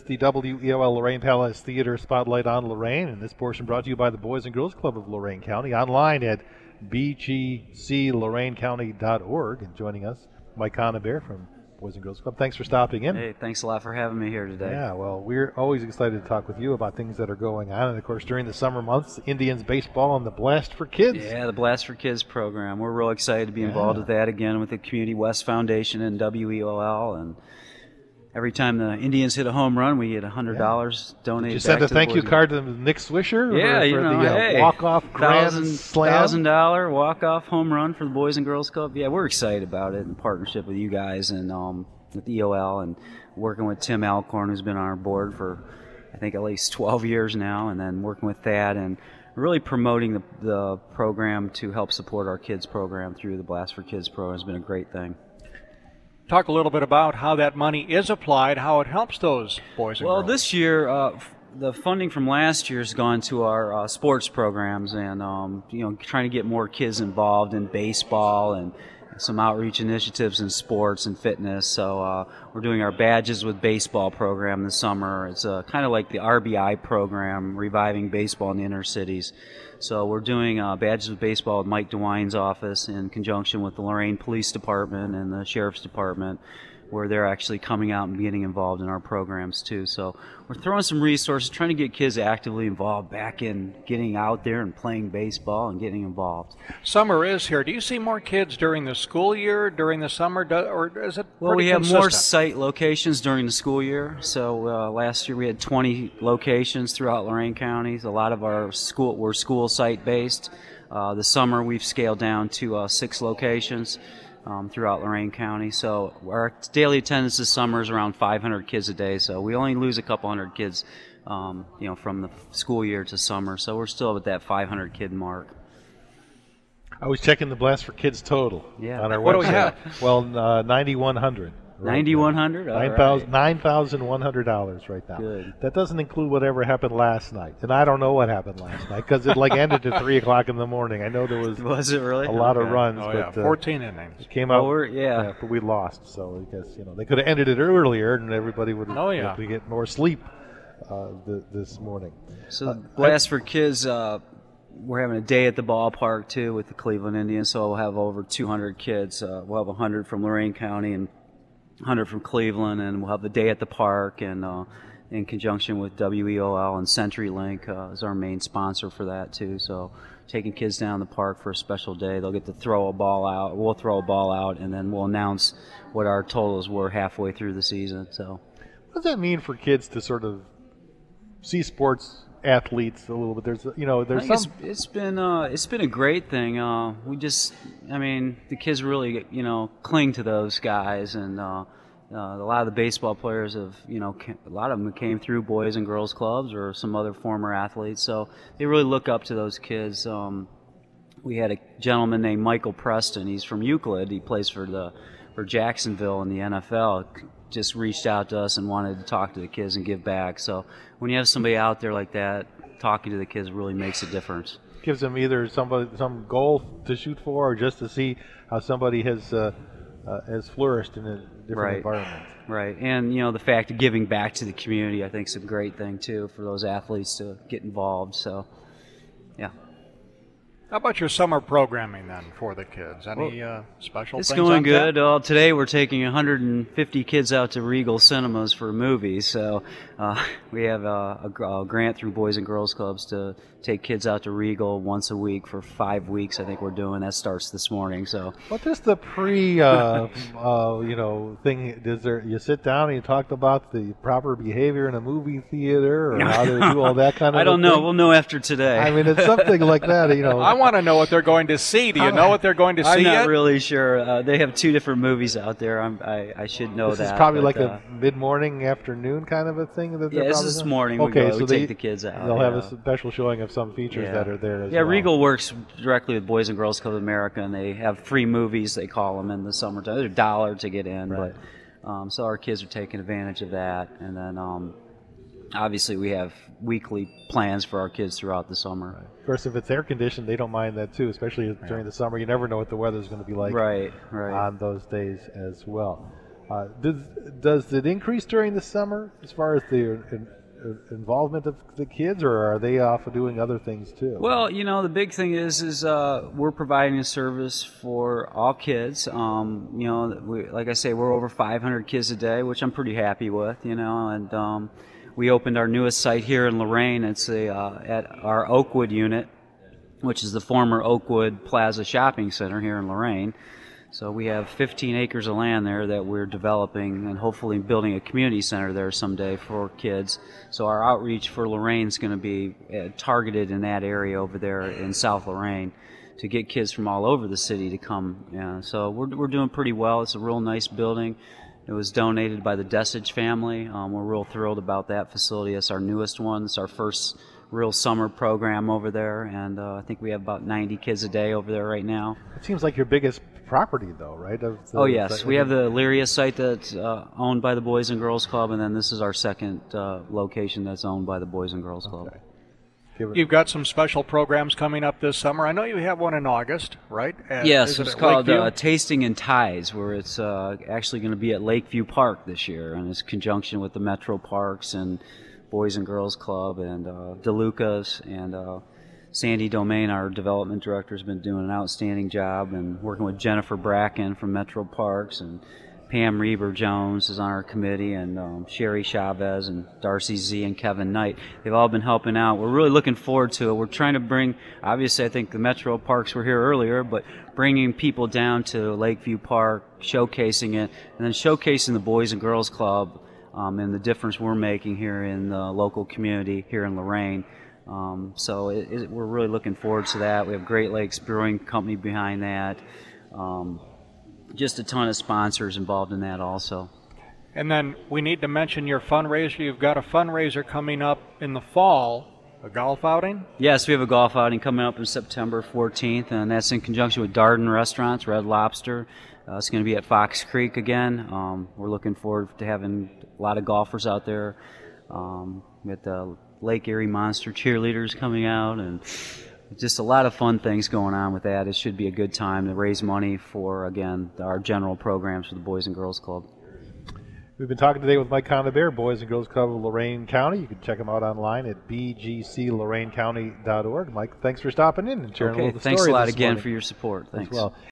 the WEOL Lorraine Palace Theater Spotlight on Lorraine, and this portion brought to you by the Boys and Girls Club of Lorain County, online at bgcloraincounty.org. And joining us, Mike Conabear from Boys and Girls Club. Thanks for stopping in. Hey, thanks a lot for having me here today. Yeah, well, we're always excited to talk with you about things that are going on. And, of course, during the summer months, Indians baseball and the Blast for Kids. Yeah, the Blast for Kids program. We're real excited to be involved with that again with the Community West Foundation and WEOL. And every time the Indians hit a home run, we get $100 donated. Did you send a thank you card to Nick Swisher? Yeah, for the walk-off grand slam? $1,000 walk-off home run for the Boys and Girls Club. Yeah, we're excited about it in partnership with you guys and with EOL and working with Tim Alcorn, who's been on our board for, I think, at least 12 years now, and then working with Thad and really promoting the program to help support our kids program through the Blast for Kids program has been a great thing. Talk a little bit about how that money is applied, how it helps those boys and girls. Well, this year, the funding from last year has gone to our sports programs and, trying to get more kids involved in baseball and some outreach initiatives in sports and fitness. So we're doing our Badges with Baseball program this summer. It's kind of like the RBI program, reviving baseball in the inner cities. So we're doing Badges with Baseball with Mike DeWine's office in conjunction with the Lorain Police Department and the Sheriff's Department, where they're actually coming out and getting involved in our programs too. So we're throwing some resources, trying to get kids actively involved back in getting out there and playing baseball and getting involved. Summer is here. Do you see more kids during the school year, during the summer, or is it Well, we pretty have consistent? more site locations during the school year. So last year we had 20 locations throughout Lorain County. A lot of our school were school site based. The summer we've scaled down to 6 locations throughout Lorain County. So our daily attendance this summer is around 500 kids a day. So we only lose a couple hundred kids, from the school year to summer. So we're still at that 500 kid mark. I was checking the Blast for Kids total on our website. What do we have? Well, 9,100. Right 9,100? $9,100 right now. Good. That doesn't include whatever happened last night. And I don't know what happened last night because it ended at 3 o'clock in the morning. I know there was it really? a lot of runs. Oh, but, yeah, 14 innings. It came out, but we lost. So I guess, they could have ended it earlier and everybody would have get more sleep this morning. So Blast for Kids, we're having a day at the ballpark too with the Cleveland Indians, so we'll have over 200 kids. We'll have 100 from Lorain County and 100 from Cleveland, and we'll have the day at the park, and in conjunction with WEOL and CenturyLink is our main sponsor for that too. So taking kids down the park for a special day, they'll get to throw a ball out. We'll throw a ball out, and then we'll announce what our totals were halfway through the season. So what does that mean for kids to sort of see sports athletes a little bit? There's it's been a great thing. The kids really cling to those guys, and a lot of the baseball players have a lot of them came through Boys and Girls Clubs or some other former athletes, so they really look up to those kids. We had a gentleman named Michael Preston. He's from Euclid. He plays for Jacksonville in the NFL. Just reached out to us and wanted to talk to the kids and give back. So when you have somebody out there like that, talking to the kids really makes a difference. Gives them either some goal to shoot for, or just to see how somebody has flourished in a different environment. Right, and the fact of giving back to the community, I think, is a great thing too for those athletes to get involved. So, yeah. How about your summer programming then for the kids? Any special it's things? It's going good. Today we're taking 150 kids out to Regal Cinemas for movies. So we have a grant through Boys and Girls Clubs to take kids out to Regal once a week for 5 weeks. I think we're doing that. Starts this morning. So what is the thing? Is there? You sit down and you talk about the proper behavior in a movie theater, or how to do all that kind of. I don't know. We'll know after today. I mean, it's something like that. I want to know what they're going to see. Do you know what they're going to see I'm not yet? really sure. They have 2 different movies out there. I should know that. This is probably like a mid-morning, afternoon kind of a thing. This is morning. Okay, we take the kids out. They'll have a special showing of some features that are there as well. Yeah, Regal works directly with Boys and Girls Club of America, and they have free movies, they call them, in the summertime. They're $1 to get in, right. But so our kids are taking advantage of that. And then obviously we have weekly plans for our kids throughout the summer. Right. Of course, if it's air conditioned, they don't mind that too, especially during the summer. You never know what the weather's going to be like right. on those days as well. Does it increase during the summer as far as the involvement of the kids, or are they off doing other things too? Well, the big thing is we're providing a service for all kids. Like I say, we're over 500 kids a day, which I'm pretty happy with. And we opened our newest site here in Lorain. It's at our Oakwood unit, which is the former Oakwood Plaza Shopping Center here in Lorain. So we have 15 acres of land there that we're developing and hopefully building a community center there someday for kids. So our outreach for Lorain is going to be targeted in that area over there in South Lorain to get kids from all over the city to come. So we're doing pretty well. It's a real nice building. It was donated by the Desage family. We're real thrilled about that facility. It's our newest one. It's our first real summer program over there, and I think we have about 90 kids a day over there right now. It seems like your biggest property, though, right? Oh, yes. We have the Elyria site that's owned by the Boys and Girls Club, and then this is our second location that's owned by the Boys and Girls Club. Okay. You've got some special programs coming up this summer. I know you have one in August, right? Yes, it's called Tasting and Ties, where it's actually going to be at Lakeview Park this year, and it's in conjunction with the Metro Parks and Boys and Girls Club and DeLuca's, and Sandy Domain, our development director, has been doing an outstanding job, and working with Jennifer Bracken from Metro Parks, and Pam Reber Jones is on our committee, and Sherry Chavez and Darcy Z and Kevin Knight. They've all been helping out. We're really looking forward to it. We're trying to bring, obviously I think the Metro Parks were here earlier, but bringing people down to Lakeview Park, showcasing it, and then showcasing the Boys and Girls Club and the difference we're making here in the local community here in Lorain. So we're really looking forward to that. We have Great Lakes Brewing Company behind that. Just a ton of sponsors involved in that also. And then we need to mention your fundraiser. You've got a fundraiser coming up in the fall, a golf outing? Yes, we have a golf outing coming up on September 14th, and that's in conjunction with Darden Restaurants, Red Lobster. It's going to be at Fox Creek again. We're looking forward to having a lot of golfers out there. We got the Lake Erie Monster cheerleaders coming out, and just a lot of fun things going on with that. It should be a good time to raise money for, again, our general programs for the Boys and Girls Club. We've been talking today with Mike Conabear, Boys and Girls Club of Lorain County. You can check them out online at bgcloraincounty.org. Mike, thanks for stopping in and sharing a little bit of the story thanks a lot this again morning. for your support. Thanks. As well.